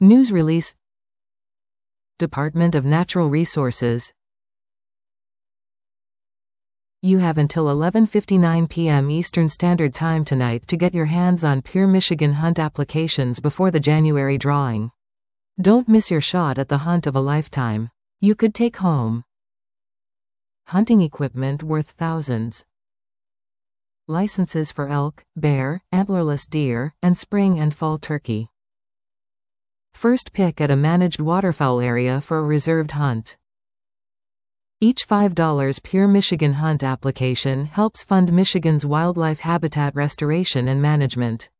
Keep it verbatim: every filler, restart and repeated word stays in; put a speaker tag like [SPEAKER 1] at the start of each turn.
[SPEAKER 1] News release. Department of Natural Resources. You have until eleven fifty-nine p m Eastern Standard Time tonight to get your hands on Pure Michigan Hunt applications before the January drawing. Don't miss your shot at the hunt of a lifetime. You could take home hunting equipment worth thousands. Licenses for elk, bear, antlerless deer, and spring and fall turkey. First pick at a managed waterfowl area for a reserved hunt. Each five dollar Pure Michigan Hunt application helps fund Michigan's wildlife habitat restoration and management.